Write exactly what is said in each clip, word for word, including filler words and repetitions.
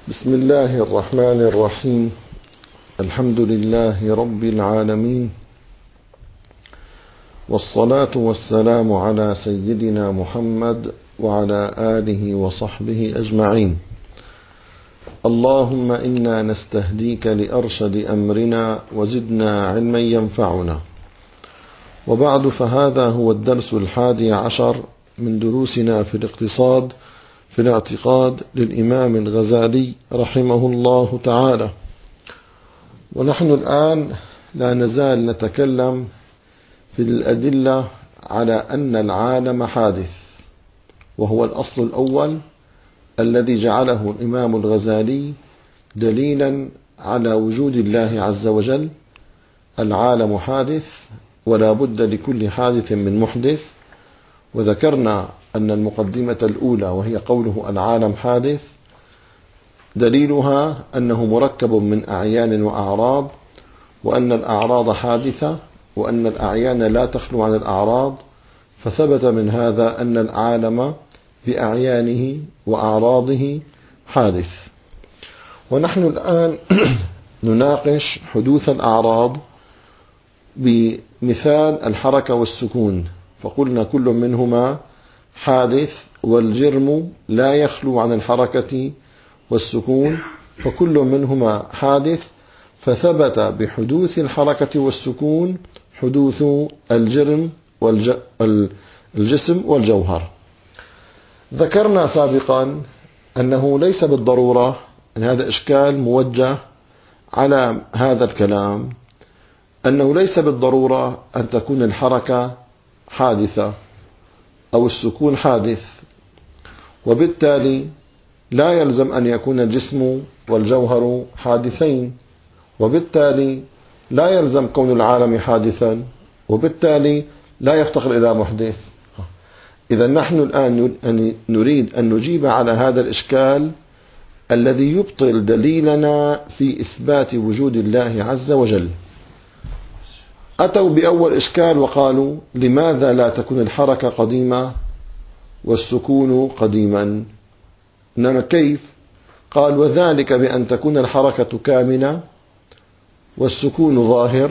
بسم الله الرحمن الرحيم. الحمد لله رب العالمين، والصلاة والسلام على سيدنا محمد وعلى آله وصحبه أجمعين. اللهم إنا نستهديك لأرشد أمرنا وزدنا علما ينفعنا. وبعد، فهذا هو الدرس الحادي عشر من دروسنا في الاقتصاد في الاعتقاد للإمام الغزالي رحمه الله تعالى. ونحن الآن لا نزال نتكلم في الأدلة على أن العالم حادث، وهو الأصل الأول الذي جعله الإمام الغزالي دليلا على وجود الله عز وجل. العالم حادث ولا بد لكل حادث من محدث. وذكرنا أن المقدمة الأولى وهي قوله العالم حادث دليلها أنه مركب من أعيان وأعراض، وأن الأعراض حادثة، وأن الأعيان لا تخلو عن الأعراض، فثبت من هذا أن العالم بأعيانه وأعراضه حادث. ونحن الآن نناقش حدوث الأعراض بمثال الحركة والسكون، فقلنا كل منهما حادث، والجرم لا يخلو عن الحركة والسكون، فكل منهما حادث، فثبت بحدوث الحركة والسكون حدوث الجرم والجسم والجوهر. ذكرنا سابقا أنه ليس بالضرورة، أن هذا إشكال موجه على هذا الكلام، أنه ليس بالضرورة أن تكون الحركة حادثة أو السكون حادث، وبالتالي لا يلزم أن يكون الجسم والجوهر حادثين، وبالتالي لا يلزم كون العالم حادثا، وبالتالي لا يفتقر إلى محدث. إذا نحن الآن نريد أن نجيب على هذا الإشكال الذي يبطل دليلنا في إثبات وجود الله عز وجل. أتوا بأول إشكال وقالوا: لماذا لا تكون الحركة قديمة والسكون قديما؟ إنما كيف؟ قال: وذلك بأن تكون الحركة كامنة والسكون ظاهر،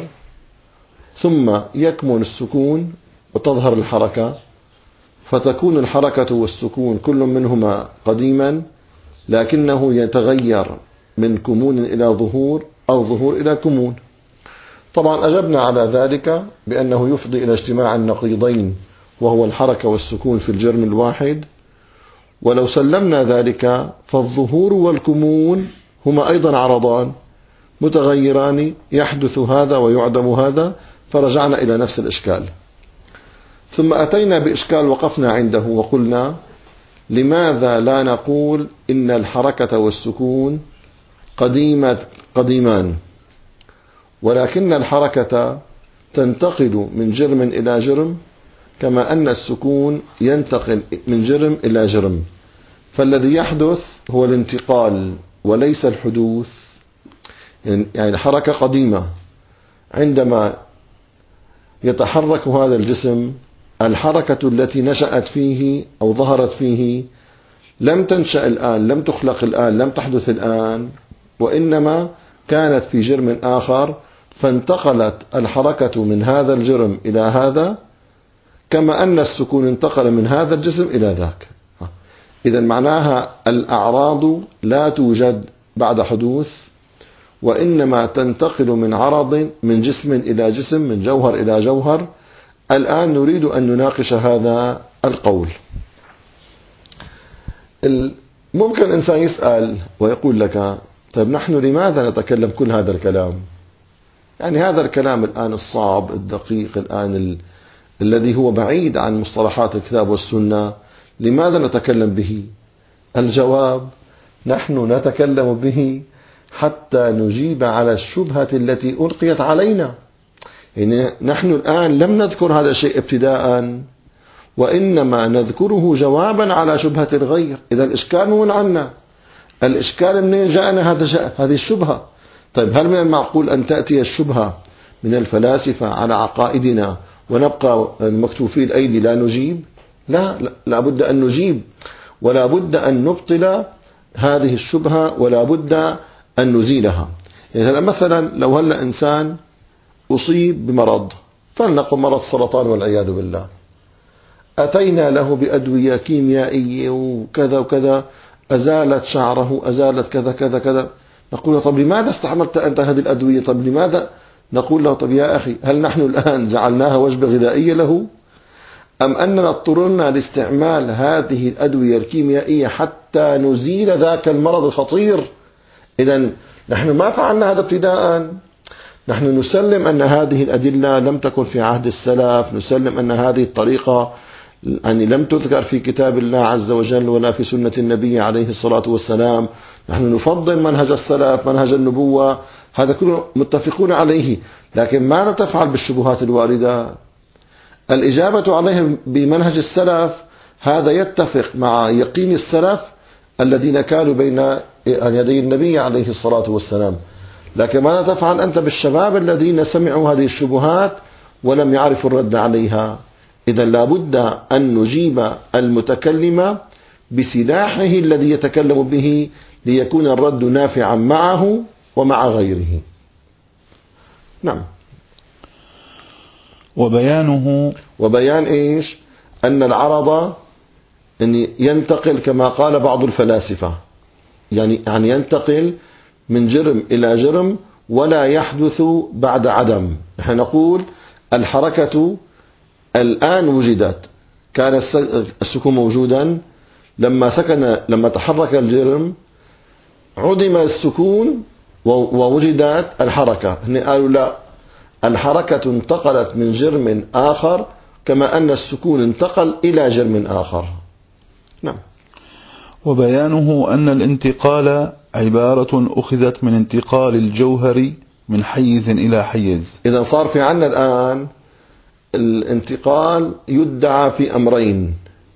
ثم يكمن السكون وتظهر الحركة، فتكون الحركة والسكون كل منهما قديما، لكنه يتغير من كمون إلى ظهور أو ظهور إلى كمون. طبعا أجبنا على ذلك بأنه يفضي إلى اجتماع النقيضين، وهو الحركة والسكون في الجرم الواحد. ولو سلمنا ذلك فالظهور والكمون هما أيضا عرضان متغيران، يحدث هذا ويعدم هذا، فرجعنا إلى نفس الإشكال. ثم أتينا بإشكال وقفنا عنده وقلنا: لماذا لا نقول إن الحركة والسكون قديمة قديمان، ولكن الحركة تنتقل من جرم إلى جرم، كما أن السكون ينتقل من جرم إلى جرم، فالذي يحدث هو الانتقال وليس الحدوث. يعني الحركة قديمة، عندما يتحرك هذا الجسم، الحركة التي نشأت فيه أو ظهرت فيه لم تنشأ الآن، لم تخلق الآن، لم تحدث الآن، وإنما كانت في جرم آخر، فانتقلت الحركة من هذا الجرم إلى هذا، كما أن السكون انتقل من هذا الجسم إلى ذاك. إذا معناها الأعراض لا توجد بعد حدوث، وإنما تنتقل من عرض، من جسم إلى جسم، من جوهر إلى جوهر. الآن نريد أن نناقش هذا القول. ممكن إنسان يسأل ويقول لك: طيب نحن لماذا نتكلم كل هذا الكلام؟ يعني هذا الكلام الآن الصعب الدقيق الآن ال... الذي هو بعيد عن مصطلحات الكتاب والسنة، لماذا نتكلم به؟ الجواب: نحن نتكلم به حتى نجيب على الشبهة التي ألقيت علينا. يعني نحن الآن لم نذكر هذا الشيء ابتداء، وإنما نذكره جوابا على شبهة الغير. إذا الإشكال من عنا، الإشكال منين جاءنا هذا هذه الشبهة؟ طيب هل من المعقول أن تأتي الشبهة من الفلاسفة على عقائدنا ونبقى مكتوفي الأيدي لا نجيب؟ لا، لا بد أن نجيب، ولا بد أن نبطل هذه الشبهة ولا بد أن نزيلها. يعني مثلا لو هلأ إنسان أصيب بمرض، فلنقل مرض السرطان والعياذ بالله، أتينا له بأدوية كيميائية وكذا وكذا، أزالت شعره، أزالت كذا كذا كذا، نقول له طب لماذا استعملت أنت هذه الأدوية؟ طب لماذا؟ نقول له طب يا أخي، هل نحن الآن جعلناها وجبة غذائية له؟ أم أننا اضطررنا لاستعمال هذه الأدوية الكيميائية حتى نزيل ذاك المرض الخطير؟ إذن نحن ما فعلنا هذا ابتداء، نحن نسلم أن هذه الأدلة لم تكن في عهد السلف، نسلم أن هذه الطريقة يعني لم تذكر في كتاب الله عز وجل ولا في سنة النبي عليه الصلاة والسلام. نحن نفضل منهج السلف، منهج النبوة، هذا كله متفقون عليه. لكن ماذا تفعل بالشبهات الواردة؟ الإجابة عليهم بمنهج السلف، هذا يتفق مع يقين السلف الذين كانوا بين يدي النبي عليه الصلاة والسلام. لكن ماذا تفعل أنت بالشباب الذين سمعوا هذه الشبهات ولم يعرفوا الرد عليها؟ إذا لابد أن نجيب المتكلم بسلاحه الذي يتكلم به ليكون الرد نافعا معه ومع غيره. نعم. وبيانه وبيان إيش؟ أن العرض أن ينتقل كما قال بعض الفلاسفة، يعني يعني ينتقل من جرم إلى جرم ولا يحدث بعد عدم. نحن نقول الحركة الآن وجدت، كان السكون موجودا، لما سكن لما تحرك الجرم عدم السكون ووجدت الحركة. هن قالوا لا، الحركة انتقلت من جرم آخر كما أن السكون انتقل إلى جرم آخر. نعم. وبيانه أن الانتقال عبارة أخذت من انتقال الجوهر من حيز إلى حيز. إذا صار في عنا الآن الانتقال يدعى في أمرين: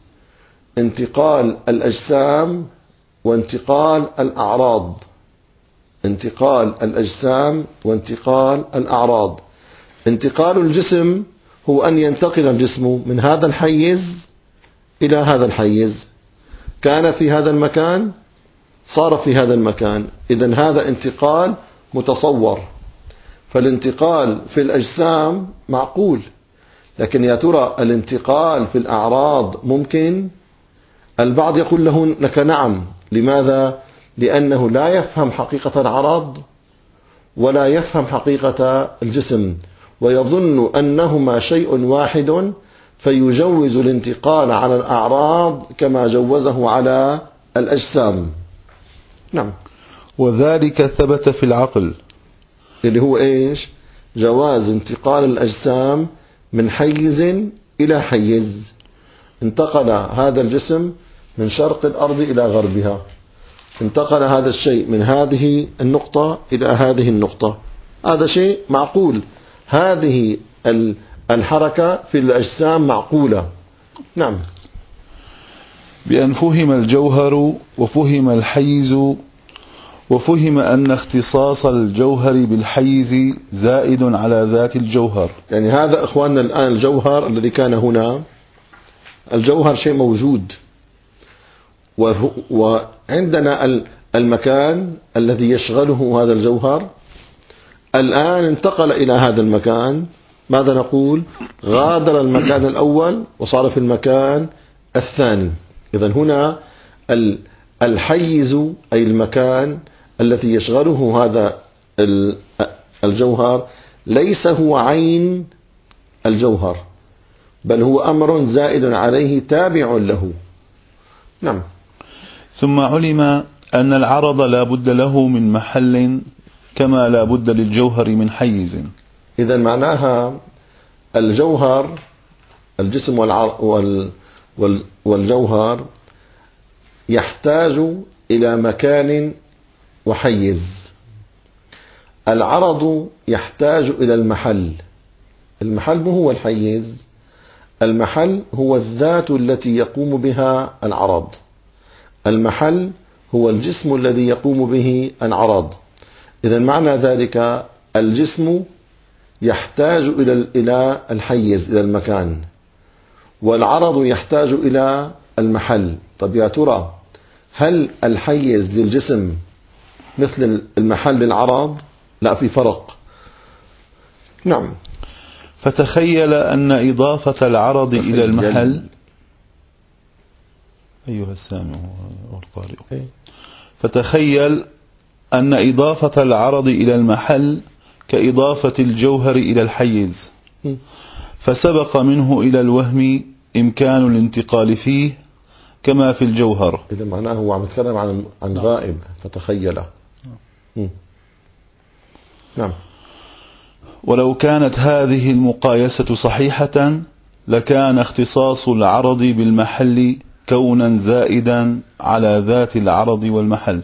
انتقال الأجسام وانتقال الأعراض. انتقال الأجسام وانتقال الأعراض. انتقال الجسم هو أن ينتقل الجسم من هذا الحيز إلى هذا الحيز، كان في هذا المكان صار في هذا المكان، إذن هذا انتقال متصور. فالانتقال في الأجسام معقول، لكن يا ترى الانتقال في الأعراض ممكن؟ البعض يقول له لك نعم. لماذا؟ لأنه لا يفهم حقيقة العرض ولا يفهم حقيقة الجسم، ويظن أنهما شيء واحد، فيجوز الانتقال على الأعراض كما جوزه على الأجسام. نعم. وذلك ثبت في العقل، اللي هو إيش؟ جواز انتقال الأجسام من حيز إلى حيز. انتقل هذا الجسم من شرق الأرض إلى غربها، انتقل هذا الشيء من هذه النقطة إلى هذه النقطة، هذا شيء معقول. هذه الحركة في الأجسام معقولة. نعم. بأن فهم الجوهر وفهم الحيز، وفهم أن اختصاص الجوهر بالحيز زائد على ذات الجوهر. يعني هذا إخواننا الآن الجوهر الذي كان هنا، الجوهر شيء موجود، وعندنا المكان الذي يشغله هذا الجوهر الآن انتقل إلى هذا المكان. ماذا نقول؟ غادر المكان الأول وصار في المكان الثاني. إذن هنا الحيز أي المكان الذي يشغله هذا الجوهر ليس هو عين الجوهر، بل هو أمر زائد عليه تابع له. نعم. ثم علم أن العرض لا بد له من محل كما لا بد للجوهر من حيز. إذن معناها الجوهر، الجسم والجوهر يحتاج إلى مكان وحيز. العرض يحتاج إلى المحل. المحل ما هو الحيز؟ المحل هو الذات التي يقوم بها العرض. المحل هو الجسم الذي يقوم به العرض. إذن معنى ذلك الجسم يحتاج إلى إلى الحيز، إلى المكان، والعرض يحتاج إلى المحل. طب يا ترى هل الحيز للجسم مثل المحل للعرض؟ لا، في فرق. نعم. فتخيل أن إضافة العرض تخيل. إلى المحل أيها السامع والقارئ، فتخيل أن إضافة العرض إلى المحل كإضافة الجوهر إلى الحيز، فسبق منه إلى الوهم إمكان الانتقال فيه كما في الجوهر. إذا معناه هو عم يتكلم عن عن غائب فتخيله. نعم. ولو كانت هذه المقايسة صحيحة لكان اختصاص العرض بالمحل كونا زائدا على ذات العرض والمحل،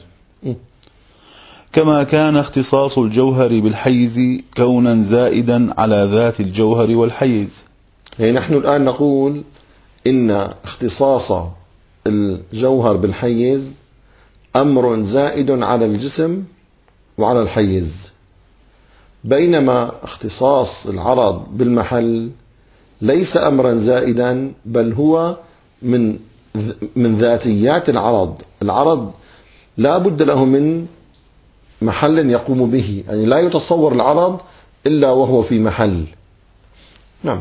كما كان اختصاص الجوهر بالحيز كونا زائدا على ذات الجوهر والحيز. يعني نحن الآن نقول إن اختصاص الجوهر بالحيز أمر زائد على الجسم وعلى الحيز، بينما اختصاص العرض بالمحل ليس أمرا زائدا، بل هو من من ذاتيات العرض. العرض لا بد له من محل يقوم به، يعني لا يتصور العرض إلا وهو في محل. نعم.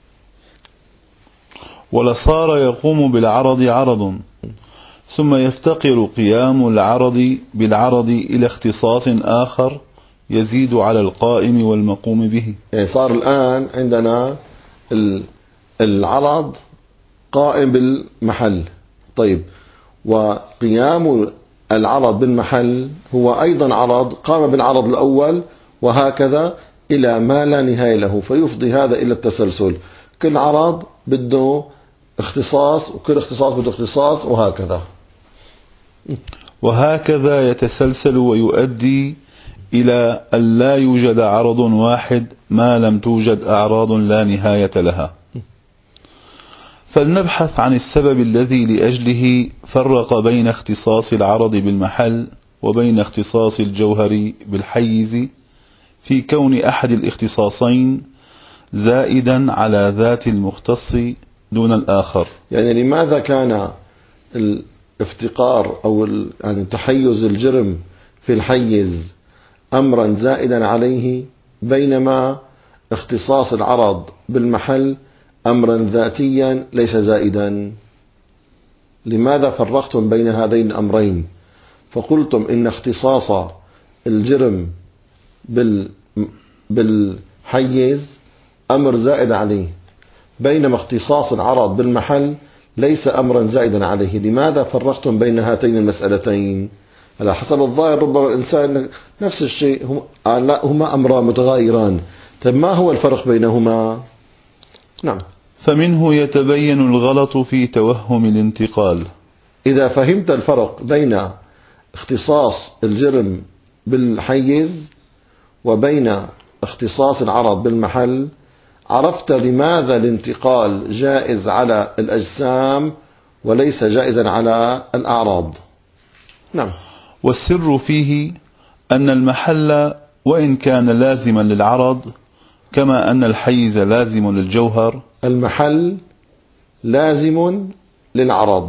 ولصار يقوم بالعرض عرض، ثم يفتقر قيام العرض بالعرض إلى اختصاص آخر يزيد على القائم والمقوم به. يعني صار الآن عندنا العرض قائم بالمحل، طيب، وقيام العرض بالمحل هو أيضا عرض قام بالعرض الأول، وهكذا إلى ما لا نهاية له، فيفضي هذا إلى التسلسل. كل عرض بده اختصاص، وكل اختصاص بده اختصاص، وهكذا وهكذا يتسلسل ويؤدي إلى أن لا يوجد عرض واحد ما لم توجد أعراض لا نهاية لها. فلنبحث عن السبب الذي لأجله فرق بين اختصاص العرض بالمحل وبين اختصاص الجوهر بالحيز في كون أحد الاختصاصين زائدا على ذات المختص دون الآخر. يعني لماذا كان الافتقار أو يعني تحيز الجرم في الحيز أمرا زائدا عليه، بينما اختصاص العرض بالمحل أمرا ذاتيا ليس زائدا؟ لماذا فرقتم بين هذين الأمرين فقلتم إن اختصاص الجرم بالحيز أمر زائد عليه، بينما اختصاص العرض بالمحل ليس أمرا زائدا عليه؟ لماذا فرقتم بين هاتين المسألتين؟ على حسب الظاهر ربما الإنسان نفس الشيء، هما أمران متغايران، طيب ما هو الفرق بينهما؟ نعم. فمنه يتبين الغلط في توهم الانتقال. إذا فهمت الفرق بين اختصاص الجرم بالحيز وبين اختصاص العرض بالمحل، عرفت لماذا الانتقال جائز على الأجسام وليس جائزا على الأعراض. نعم. والسر فيه أن المحل وإن كان لازما للعرض كما أن الحيز لازم للجوهر، المحل لازم للعرض.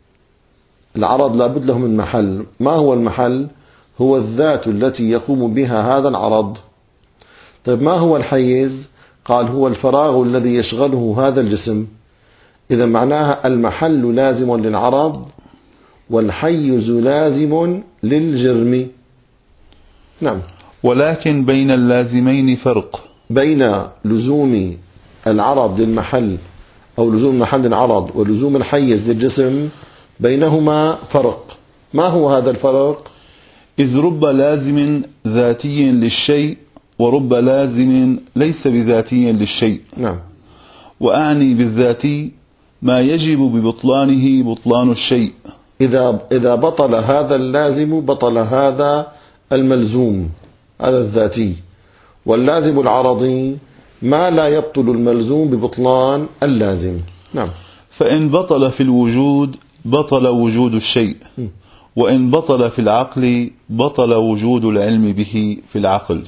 العرض لابد له من محل. ما هو المحل؟ هو الذات التي يقوم بها هذا العرض. طيب ما هو الحيز؟ قال هو الفراغ الذي يشغله هذا الجسم. إذا معناها المحل لازم للعرض والحيز لازم للجرم. نعم. ولكن بين اللازمين فرق. بين لزوم العرض للمحل أو لزوم المحل للعرض ولزوم الحيز للجسم بينهما فرق. ما هو هذا الفرق؟ إذ رب لازم ذاتي للشيء ورب لازم ليس بذاتي للشيء. نعم. وأعني بالذاتي ما يجب ببطلانه بطلان الشيء. إذا إذا بطل هذا اللازم بطل هذا الملزوم، هذا الذاتي. واللازم العرضي ما لا يبطل الملزوم ببطلان اللازم. نعم. فإن بطل في الوجود بطل وجود الشيء، وإن بطل في العقل بطل وجود العلم به في العقل.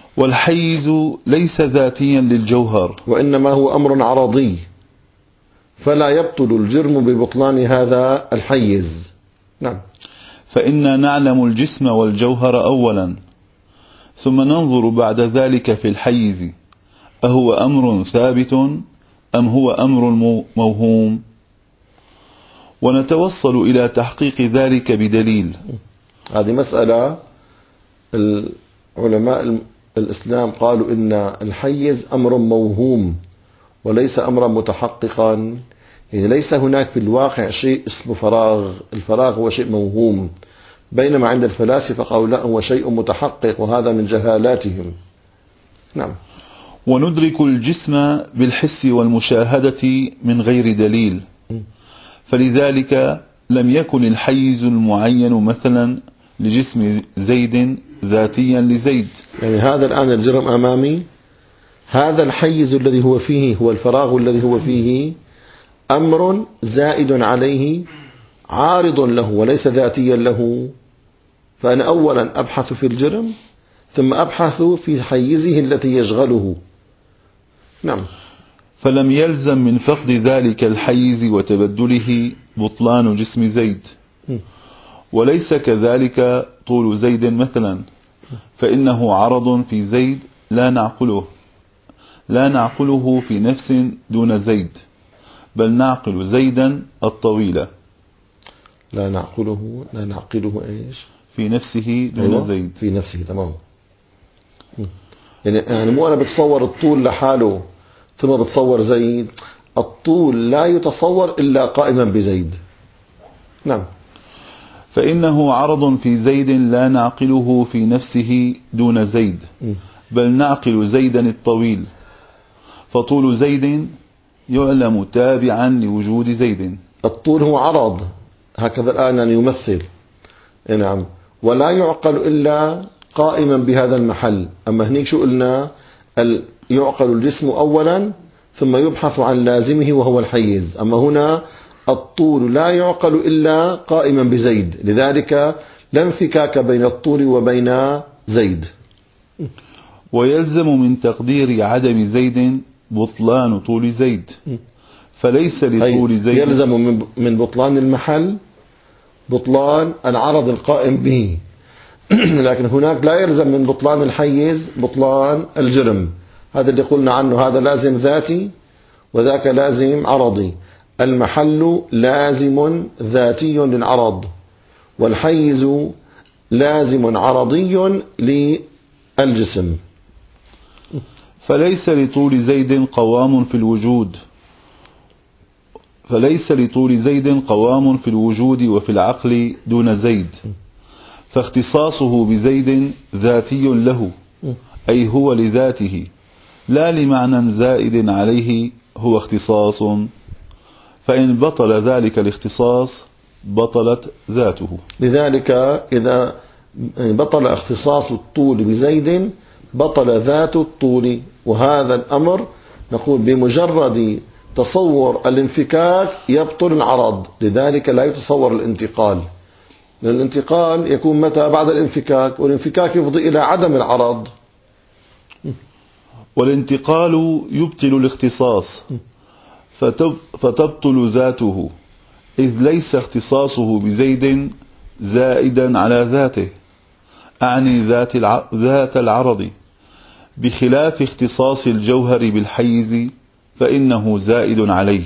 والحيز ليس ذاتيا للجوهر، وإنما هو أمر عرضي فلا يبطل الجرم ببطلان هذا الحيز. نعم. فإنا نعلم الجسم والجوهر أولا، ثم ننظر بعد ذلك في الحيز أهو أمر ثابت أم هو أمر موهوم، ونتوصل إلى تحقيق ذلك بدليل. هذه مسألة العلماء الإسلام قالوا إن الحيز أمر موهوم وليس أمرا متحققا، يعني ليس هناك في الواقع شيء اسمه فراغ، الفراغ هو شيء موهوم، بينما عند الفلاسفة قالوا لا، هو شيء متحقق، وهذا من جهالاتهم. نعم. وندرك الجسم بالحس والمشاهدة من غير دليل، فلذلك لم يكن الحيز المعين مثلا لجسم زيد ذاتيا لزيد. يعني هذا الآن الجرم أمامي، هذا الحيز الذي هو فيه، هو الفراغ الذي هو فيه، أمر زائد عليه عارض له وليس ذاتيا له. فأنا أولا أبحث في الجرم، ثم أبحث في حيزه الذي يشغله. نعم. فلم يلزم من فقد ذلك الحيز وتبدله بطلان جسم زيد، وليس كذلك طول زيد مثلا، فإنه عرض في زيد لا نعقله لا نعقله في نفس دون زيد، بل نعقل زيدا الطويلة. لا نعقله لا نعقله إيش؟ في نفسه دون أيوة. زيد. في نفسه. تمام. يعني يعني مو أنا بتصور الطول لحاله ثم بتصور زيد، الطول لا يتصور إلا قائما بزيد. نعم. فإنه عرض في زيد لا نعقله في نفسه دون زيد، بل نعقل زيدا الطويل، فطول زيد يعلم تابعا لوجود زيد. الطول هو عرض هكذا الآن أن يمثل. نعم. ولا يعقل إلا قائما بهذا المحل. أما هنيك شو قلنا؟ يعقل الجسم أولا ثم يبحث عن لازمه وهو الحيز. أما هنا الطول لا يعقل إلا قائما بزيد، لذلك لا انفكاك بين الطول وبين زيد. ويلزم من تقدير عدم زيد بطلان طول زيد، فليس لطول زيد. يلزم من بطلان المحل بطلان العرض القائم به، لكن هناك لا يلزم من بطلان الحيز بطلان الجرم. هذا اللي قلنا عنه، هذا لازم ذاتي وذاك لازم عرضي. المحل لازم ذاتي للعرض، والحيز لازم عرضي للجسم. فليس لطول زيد قوام في الوجود فليس لطول زيد قوام في الوجود وفي العقل دون زيد، فاختصاصه بزيد ذاتي له، أي هو لذاته لا لمعنى زائد عليه، هو اختصاص، فإن بطل ذلك الاختصاص بطلت ذاته. لذلك إذا بطل اختصاص الطول بزيد بطل ذات الطول، وهذا الأمر نقول بمجرد تصور الانفكاك يبطل العرض، لذلك لا يتصور الانتقال، لأن الانتقال يكون متى؟ بعد الانفكاك، والانفكاك يفضي إلى عدم العرض. والانتقال يبطل الاختصاص فتبطل ذاته، إذ ليس اختصاصه بزيد زائدا على ذاته، أعني ذات ذات العرض، بخلاف اختصاص الجوهر بالحيز فإنه زائد عليه،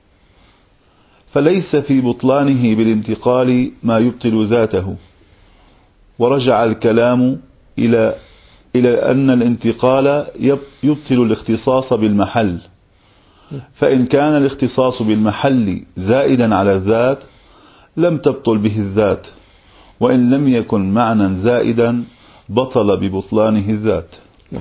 فليس في بطلانه بالانتقال ما يبطل ذاته. ورجع الكلام إلى إلى أن الانتقال يبطل الاختصاص بالمحل، فإن كان الاختصاص بالمحل زائدا على الذات لم تبطل به الذات، وإن لم يكن معنى زائدا بطل ببطلانه الذات.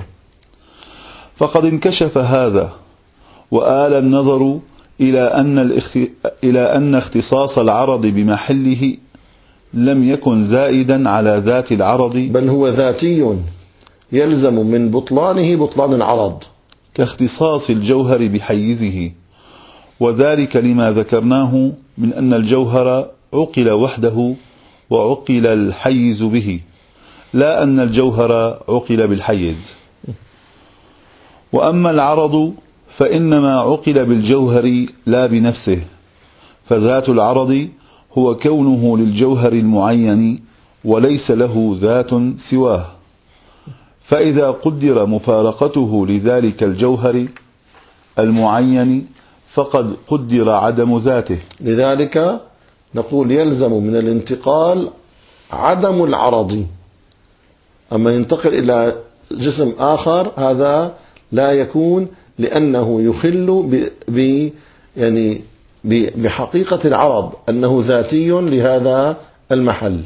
فقد انكشف هذا، وآل النظر إلى أن, الاخت... إلى أن اختصاص العرض بمحله لم يكن زائدا على ذات العرض، بل هو ذاتي يلزم من بطلانه بطلان العرض، كاختصاص الجوهر بحيزه، وذلك لما ذكرناه من أن الجوهر عقل وحده وعقل الحيز به، لا أن الجوهر عقل بالحيز. وأما العرض فإنما عقل بالجوهر لا بنفسه، فذات العرض هو كونه للجوهر المعين وليس له ذات سواه، فإذا قدر مفارقته لذلك الجوهر المعين فقد قدر عدم ذاته. لذلك نقول يلزم من الانتقال عدم العرض، أما ينتقل إلى جسم آخر هذا لا يكون، لأنه يخل ب... ب... يعني ب... بحقيقة العرض أنه ذاتي لهذا المحل.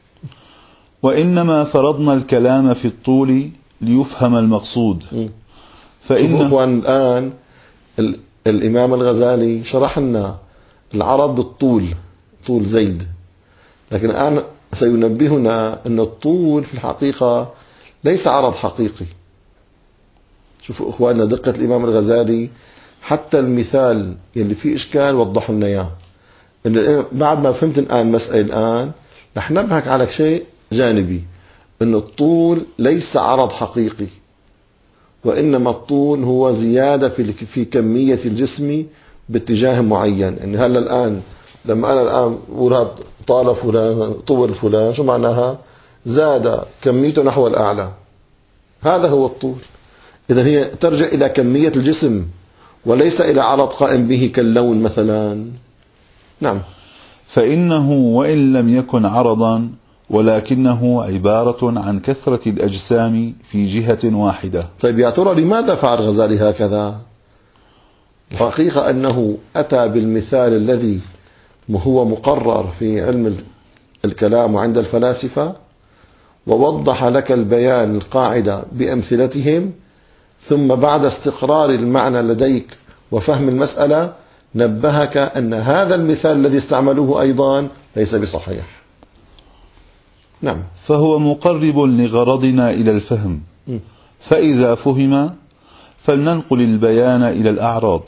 وإنما فرضنا الكلام في الطول ليفهم المقصود. فإن أخوان الآن ال... الإمام الغزالي شرح لنا العرض بالطول، طول زيد، لكن الآن سينبهنا أن الطول في الحقيقة ليس عرض حقيقي. شوفوا أخواننا دقة الإمام الغزالي، حتى المثال اللي فيه إشكال وضحوا لنا إياه. بعد ما فهمت الآن مسألة الآن رح نبهك على شيء جانبي، أن الطول ليس عرض حقيقي، وإنما الطول هو زيادة في في كمية الجسم باتجاه معين. يعني هلا الآن لما أنا الآن أقول طال فلان طول فلان، شو معناها؟ زاد كميته نحو الأعلى، هذا هو الطول. إذا هي ترجع إلى كمية الجسم وليس إلى عرض قائم به كاللون مثلا. نعم. فإنه وإن لم يكن عرضا ولكنه عبارة عن كثرة الأجسام في جهة واحدة. طيب يا ترى لماذا فعل الغزالي هكذا؟ الحقيقة أنه أتى بالمثال الذي هو مقرر في علم الكلام وعند الفلاسفة، ووضح لك البيان القاعدة بأمثلتهم، ثم بعد استقرار المعنى لديك وفهم المسألة نبهك أن هذا المثال الذي استعملوه أيضا ليس بصحيح. نعم. فهو مقرب لغرضنا إلى الفهم، فإذا فهم فلننقل البيان إلى الأعراض.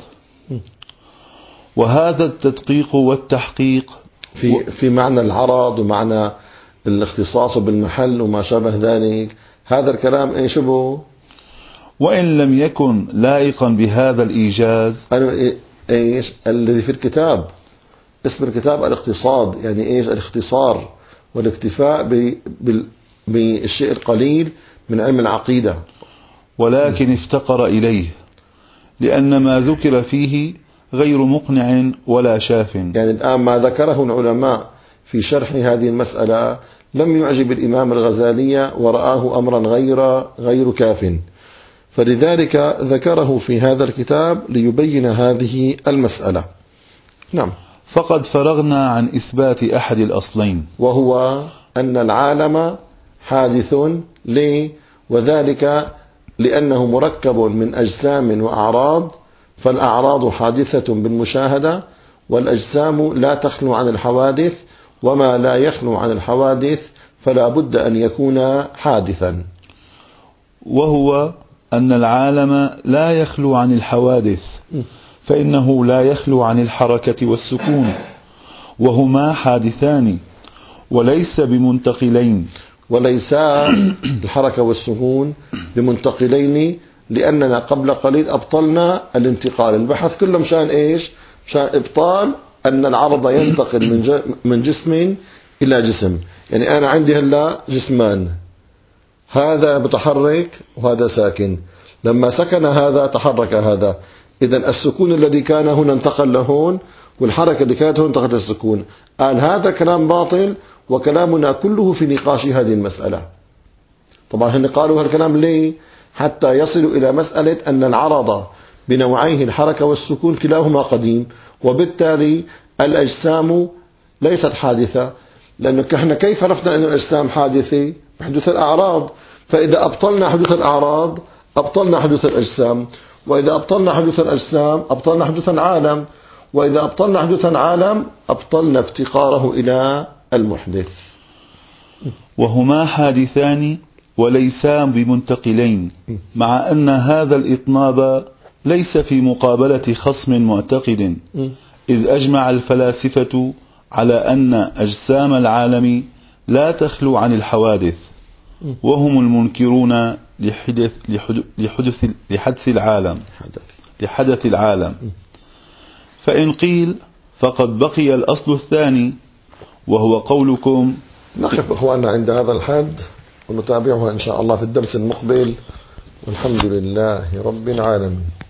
وهذا التدقيق والتحقيق في في معنى العرض ومعنى الاختصاص بالمحل وما شابه ذلك، هذا الكلام ايش شبه؟ وإن لم يكن لائقا بهذا الإيجاز، ايش الذي في الكتاب؟ اسم الكتاب الاقتصاد، يعني ايش؟ الاختصار والاكتفاء بالشيء القليل من علم العقيدة. ولكن افتقر إليه لأن ما ذكر فيه غير مقنع ولا شاف. يعني الآن ما ذكره العلماء في شرح هذه المسألة لم يعجب الإمام الغزالي ورآه أمرا غير غير كاف، فلذلك ذكره في هذا الكتاب ليبين هذه المسألة. نعم. فقد فرغنا عن إثبات أحد الأصلين، وهو أن العالم حادث. ليه؟ وذلك لأنه مركب من أجسام وأعراض، فالأعراض حادثة بالمشاهدة، والأجسام لا تخلو عن الحوادث، وما لا يخلو عن الحوادث فلا بد أن يكون حادثا. وهو أن العالم لا يخلو عن الحوادث، فإنه لا يخلو عن الحركة والسكون، وهما حادثان وليس بمنتقلين. وليس الحركة والسكون بمنتقلين، لأننا قبل قليل أبطلنا الانتقال. البحث كله مشان إيش؟ مشان إبطال أن العرض ينتقل من من جسم إلى جسم. يعني أنا عندي هلا جسمان، هذا متحرك وهذا ساكن، لما سكن هذا تحرك هذا، إذا السكون الذي كان هنا انتقل لهون، والحركة اللي كانت هون انتقلت للسكون. قال هذا كلام باطل، وكلامنا كله في نقاش هذه المسألة. طبعا هن قالوا هالكلام ليه؟ حتى يصلوا إلى مسألة أن العرض بنوعيه الحركة والسكون كلاهما قديم، وبالتالي الأجسام ليست حادثة، لأنه احنا كيف عرفنا أن الأجسام حادثة؟ بحدوث الأعراض. فإذا أبطلنا حدوث الأعراض أبطلنا حدوث الأجسام، وإذا أبطلنا حدوث الأجسام أبطلنا حدوث العالم، وإذا أبطلنا حدوث العالم أبطلنا افتقاره إلى المحدث. وهما حادثان وليسا بمنتقلين، مع أن هذا الإطناب ليس في مقابلة خصم معتقد، إذ أجمع الفلاسفة على أن أجسام العالم لا تخلو عن الحوادث، وهم المنكرون لحدث, لحدث, لحدث العالم لحدث العالم. فإن قيل فقد بقي الأصل الثاني وهو قولكم. نقف إخواننا عند هذا الحد ونتابعها إن شاء الله في الدرس المقبل، والحمد لله رب العالمين.